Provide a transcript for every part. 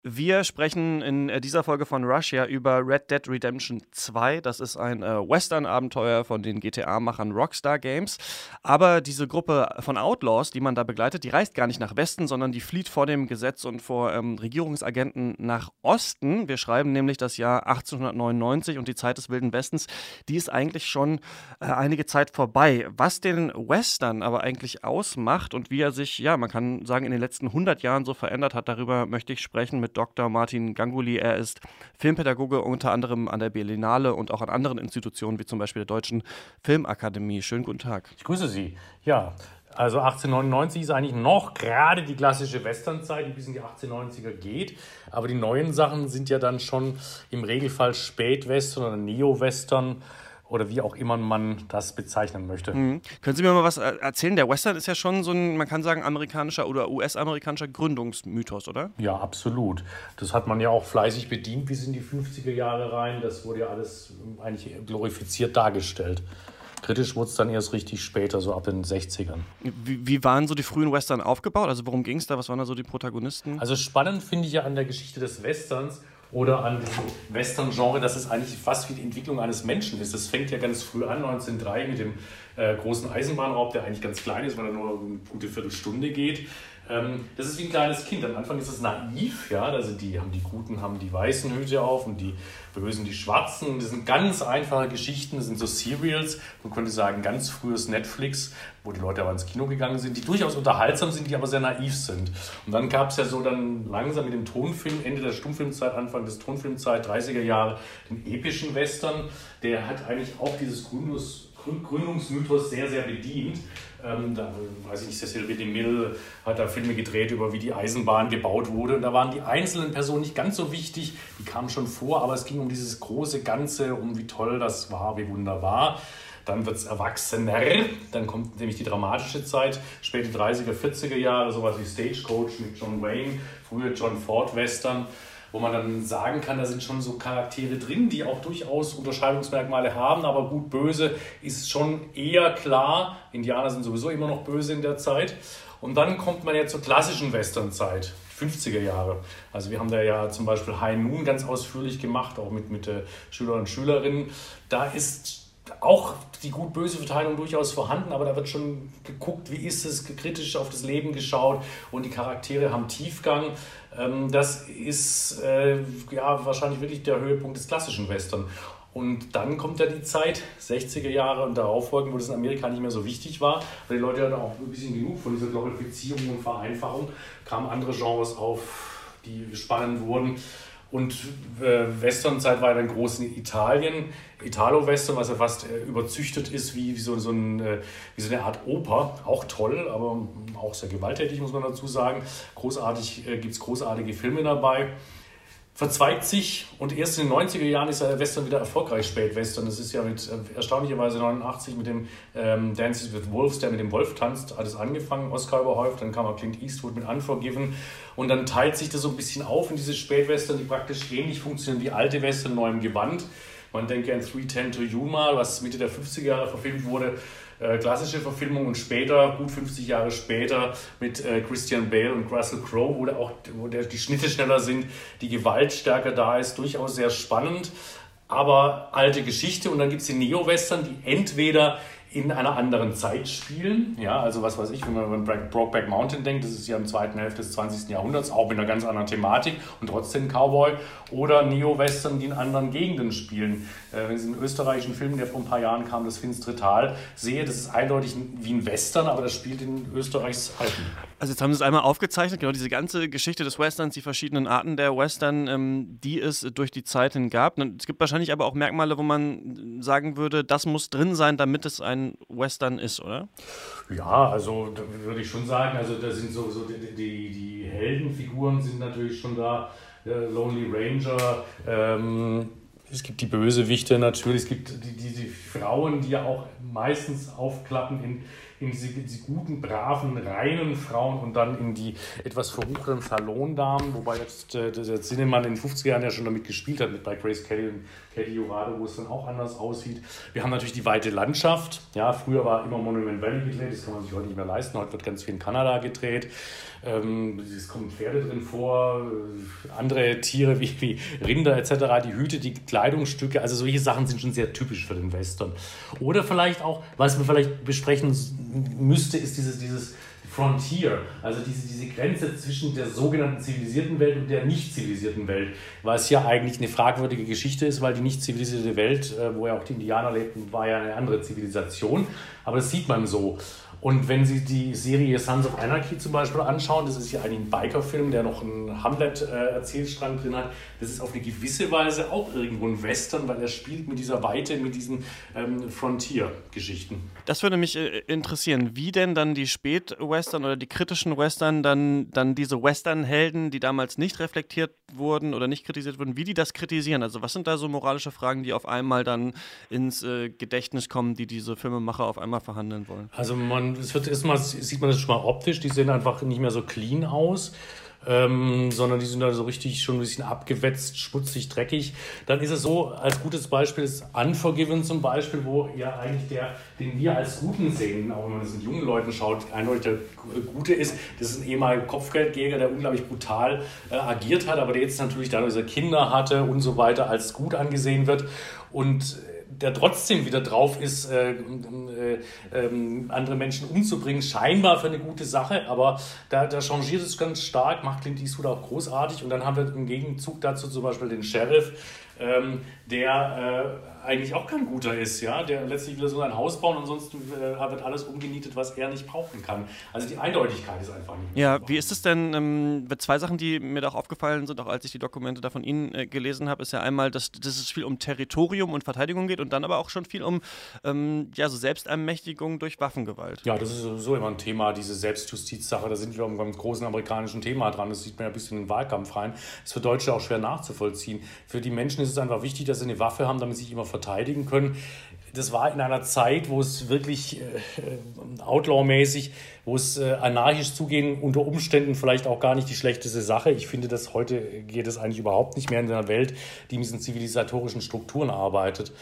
Wir sprechen in dieser Folge von Rush ja über Red Dead Redemption 2. Das ist ein Western-Abenteuer von den GTA-Machern Rockstar Games. Aber diese Gruppe von Outlaws, die man da begleitet, die reist gar nicht nach Westen, sondern die flieht vor dem Gesetz und vor Regierungsagenten nach Osten. Wir schreiben nämlich das Jahr 1899 und die Zeit des Wilden Westens, die ist eigentlich schon einige Zeit vorbei. Was den Western aber eigentlich ausmacht und wie er sich, ja, man kann sagen, in den letzten 100 Jahren so verändert hat, darüber möchte ich sprechen mit Dr. Martin Ganguly. Er ist Filmpädagoge unter anderem an der Berlinale und auch an anderen Institutionen wie zum Beispiel der Deutschen Filmakademie. Schönen guten Tag. Ich grüße Sie. Ja, also 1899 ist eigentlich noch gerade die klassische Westernzeit, die bis in die 1890er geht. Aber die neuen Sachen sind ja dann schon im Regelfall Spätwestern oder Neo-Western oder wie auch immer man das bezeichnen möchte. Können Sie mir mal was erzählen? Der Western ist ja schon so ein, man kann sagen, amerikanischer oder US-amerikanischer Gründungsmythos, oder? Ja, absolut. Das hat man ja auch fleißig bedient bis in die 50er Jahre rein. Das wurde ja alles eigentlich glorifiziert dargestellt. Kritisch wurde es dann erst richtig später, so ab den 60ern. Wie waren so die frühen Western aufgebaut? Also worum ging es da? Was waren da so die Protagonisten? Also spannend finde ich ja an der Geschichte des Westerns oder an diesem Western-Genre, dass es eigentlich fast wie die Entwicklung eines Menschen ist. Das fängt ja ganz früh an, 1903, mit dem großen Eisenbahnraub, der eigentlich ganz klein ist, weil er nur eine gute Viertelstunde geht. Das ist wie ein kleines Kind. Am Anfang ist es naiv, ja, also die Guten haben die weißen Hüte auf und die Bösen die schwarzen. Das sind ganz einfache Geschichten, das sind so Serials, man könnte sagen ganz frühes Netflix, wo die Leute aber ins Kino gegangen sind, die durchaus unterhaltsam sind, die aber sehr naiv sind. Und dann gab es ja so dann langsam mit dem Tonfilm, Ende der Stummfilmzeit, Anfang des Tonfilmzeit, 30er Jahre, den epischen Western, der hat eigentlich auch dieses Gründungsmythos sehr, sehr bedient. Da weiß ich nicht, Cecil B. DeMille hat da Filme gedreht über wie die Eisenbahn gebaut wurde und da waren die einzelnen Personen nicht ganz so wichtig, die kamen schon vor, aber es ging um dieses große Ganze, um wie toll das war, wie wunderbar. Dann wird es erwachsener, dann kommt nämlich die dramatische Zeit, späte 30er, 40er Jahre, sowas wie Stagecoach mit John Wayne, früher John Ford Western, wo man dann sagen kann, da sind schon so Charaktere drin, die auch durchaus Unterscheidungsmerkmale haben, aber gut, böse ist schon eher klar. Indianer sind sowieso immer noch böse in der Zeit. Und dann kommt man ja zur klassischen Westernzeit, 50er Jahre. Also wir haben da ja zum Beispiel High Noon ganz ausführlich gemacht, auch mit Schülern und Schülerinnen. Da ist auch die gut-böse Verteilung durchaus vorhanden, aber da wird schon geguckt, wie ist es, kritisch auf das Leben geschaut und die Charaktere haben Tiefgang. Das ist ja wahrscheinlich wirklich der Höhepunkt des klassischen Western. Und dann kommt ja die Zeit, 60er Jahre und darauffolgend, wo das in Amerika nicht mehr so wichtig war, weil die Leute hatten auch ein bisschen genug von dieser Glorifizierung und Vereinfachung, kamen andere Genres auf, die spannend wurden. Und Westernzeit war dann groß in Italien, Italo-Western, was ja fast überzüchtet ist wie so eine Art Oper. Auch toll, aber auch sehr gewalttätig, muss man dazu sagen. Gibt es großartige Filme dabei. Verzweigt sich und erst in den 90er Jahren ist der Western wieder erfolgreich, Spätwestern. Das ist ja mit erstaunlicherweise 89 mit dem Dances with Wolves, der mit dem Wolf tanzt, alles angefangen, Oscar überhäuft. Dann kam auch Clint Eastwood mit Unforgiven. Und dann teilt sich das so ein bisschen auf in diese Spätwestern, die praktisch ähnlich funktionieren wie alte Western, neuem Gewand. Man denke an 3:10 to Yuma, was Mitte der 50er Jahre verfilmt wurde. Klassische Verfilmung und später, gut 50 Jahre später, mit Christian Bale und Russell Crowe, wo die Schnitte schneller sind, die Gewalt stärker da ist, durchaus sehr spannend, aber alte Geschichte. Und dann gibt es die Neo-Western, die entweder in einer anderen Zeit spielen, ja, also was weiß ich, wenn man an Brokeback Mountain denkt, das ist ja im zweiten Hälfte des 20. Jahrhunderts, auch mit einer ganz anderen Thematik und trotzdem Cowboy, oder Neo-Western, die in anderen Gegenden spielen. Wenn Sie einen österreichischen Film, der vor ein paar Jahren kam, das Finstere Tal, sehe, das ist eindeutig wie ein Western, aber das spielt in Österreichs Alpen. Also jetzt haben Sie es einmal aufgezeichnet, genau diese ganze Geschichte des Westerns, die verschiedenen Arten der Western, die es durch die Zeit hin gab. Es gibt wahrscheinlich aber auch Merkmale, wo man sagen würde, das muss drin sein, damit es ein Western ist, oder? Ja, also da würde ich schon sagen, also da sind so die Heldenfiguren sind natürlich schon da, Lonely Ranger, es gibt die Bösewichte natürlich, es gibt die Frauen, die ja auch meistens aufklappen in diese guten, braven, reinen Frauen und dann in die etwas verruchten Salondamen, wobei jetzt der Zinnemann in den 50er Jahren ja schon damit gespielt hat, mit bei Grace Kelly und Katie Jurado, wo es dann auch anders aussieht. Wir haben natürlich die weite Landschaft. Ja, früher war immer Monument Valley gedreht, das kann man sich heute nicht mehr leisten. Heute wird ganz viel in Kanada gedreht. Es kommen Pferde drin vor, andere Tiere wie Rinder etc., die Hüte, die Kleidungsstücke, also solche Sachen sind schon sehr typisch für den Western. Oder vielleicht auch, was man vielleicht besprechen müsste, ist dieses Frontier, also diese Grenze zwischen der sogenannten zivilisierten Welt und der nicht zivilisierten Welt, was ja eigentlich eine fragwürdige Geschichte ist, weil die nicht zivilisierte Welt, wo ja auch die Indianer lebten, war ja eine andere Zivilisation, aber das sieht man so. Und wenn Sie die Serie Sons of Anarchy zum Beispiel anschauen, das ist ja eigentlich ein Biker-Film, der noch einen Hamlet-Erzählstrang drin hat, das ist auf eine gewisse Weise auch irgendwo ein Western, weil er spielt mit dieser Weite, mit diesen Frontier-Geschichten. Das würde mich interessieren, wie denn dann die Spät-Western oder die kritischen Western dann diese Western-Helden, die damals nicht reflektiert wurden oder nicht kritisiert wurden, wie die das kritisieren. Also was sind da so moralische Fragen, die auf einmal dann ins Gedächtnis kommen, die diese Filmemacher auf einmal verhandeln wollen? Also sieht man das schon mal optisch, die sehen einfach nicht mehr so clean aus. Sondern die sind da so richtig schon ein bisschen abgewetzt, schmutzig, dreckig. Dann ist es so, als gutes Beispiel ist Unforgiven zum Beispiel, wo ja eigentlich den wir als Guten sehen, auch wenn man das mit jungen Leuten schaut, eindeutig der Gute ist. Das ist ein ehemaliger Kopfgeldjäger, der unglaublich brutal agiert hat, aber der jetzt natürlich dadurch, dass er Kinder hatte und so weiter, als gut angesehen wird und der trotzdem wieder drauf ist, andere Menschen umzubringen, scheinbar für eine gute Sache, aber da changiert es ganz stark, macht Clint Eastwood auch großartig und dann haben wir im Gegenzug dazu zum Beispiel den Sheriff, der eigentlich auch kein guter ist, ja, der letztlich will so ein Haus bauen und ansonsten wird alles umgenietet, was er nicht brauchen kann. Also die Eindeutigkeit ist einfach nicht mehr. Ja, wie ist es denn, zwei Sachen, die mir da auch aufgefallen sind, auch als ich die Dokumente da von Ihnen gelesen habe, ist ja einmal, dass es viel um Territorium und Verteidigung geht und dann aber auch schon viel um so Selbstermächtigung durch Waffengewalt. Ja, das ist sowieso immer ein Thema, diese Selbstjustizsache, da sind wir beim großen amerikanischen Thema dran, das sieht man ja ein bisschen in den Wahlkampf rein. Das ist für Deutsche auch schwer nachzuvollziehen. Für die Menschen ist es einfach wichtig, dass sie eine Waffe haben, damit sie sich immer verteidigen können. Das war in einer Zeit, wo es wirklich outlaw-mäßig, wo es anarchisch zugehen, unter Umständen vielleicht auch gar nicht die schlechteste Sache. Ich finde, dass heute geht es eigentlich überhaupt nicht mehr in einer Welt, die mit diesen zivilisatorischen Strukturen arbeitet.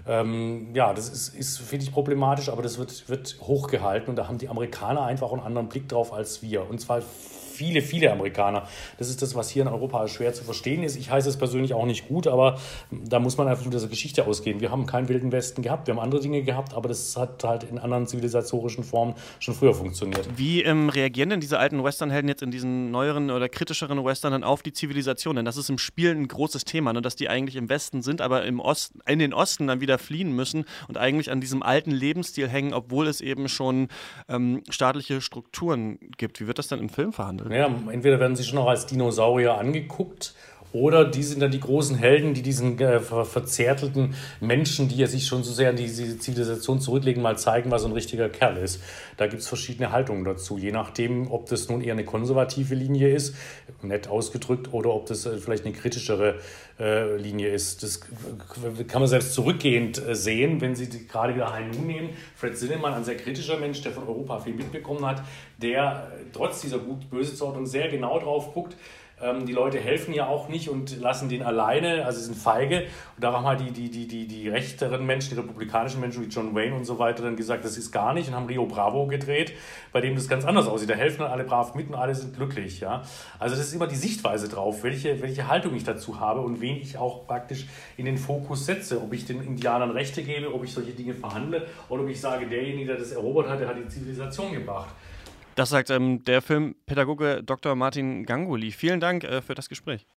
Das ist finde ich, problematisch, aber das wird hochgehalten und da haben die Amerikaner einfach einen anderen Blick drauf als wir. Und zwar viele Amerikaner. Das ist das, was hier in Europa schwer zu verstehen ist. Ich heiße es persönlich auch nicht gut, aber da muss man einfach von dieser Geschichte ausgehen. Wir haben keinen Wilden Westen gehabt, wir haben andere Dinge gehabt, aber das hat halt in anderen zivilisatorischen Formen schon früher funktioniert. Wie reagieren denn diese alten Westernhelden jetzt in diesen neueren oder kritischeren Western dann auf die Zivilisation? Denn das ist im Spiel ein großes Thema, ne? Dass die eigentlich im Westen sind, aber in den Osten dann wieder fliehen müssen und eigentlich an diesem alten Lebensstil hängen, obwohl es eben schon staatliche Strukturen gibt. Wie wird das dann im Film verhandelt? Ja, entweder werden sie schon noch als Dinosaurier angeguckt oder die sind dann die großen Helden, die diesen verzärtelten Menschen, die ja sich schon so sehr an diese Zivilisation zurücklegen, mal zeigen, was so ein richtiger Kerl ist. Da gibt es verschiedene Haltungen dazu, je nachdem, ob das nun eher eine konservative Linie ist, nett ausgedrückt, oder ob das vielleicht eine kritischere Linie ist. Das kann man selbst zurückgehend sehen, wenn Sie gerade wieder High Noon nehmen. Fred Zinnemann, ein sehr kritischer Mensch, der von Europa viel mitbekommen hat, der trotz dieser Gut-Böse-Ordnung sehr genau drauf guckt. Die Leute helfen ja auch nicht und lassen den alleine, also sie sind feige. Und da haben halt die rechteren Menschen, die republikanischen Menschen wie John Wayne und so weiter dann gesagt, das ist gar nicht und haben Rio Bravo gedreht, bei dem das ganz anders aussieht. Da helfen dann alle brav mit und alle sind glücklich. Ja? Also das ist immer die Sichtweise drauf, welche Haltung ich dazu habe und wen ich auch praktisch in den Fokus setze. Ob ich den Indianern Rechte gebe, ob ich solche Dinge verhandle oder ob ich sage, derjenige, der das erobert hat, der hat die Zivilisation gebracht. Das sagt der Filmpädagoge Dr. Martin Ganguly. Vielen Dank für das Gespräch.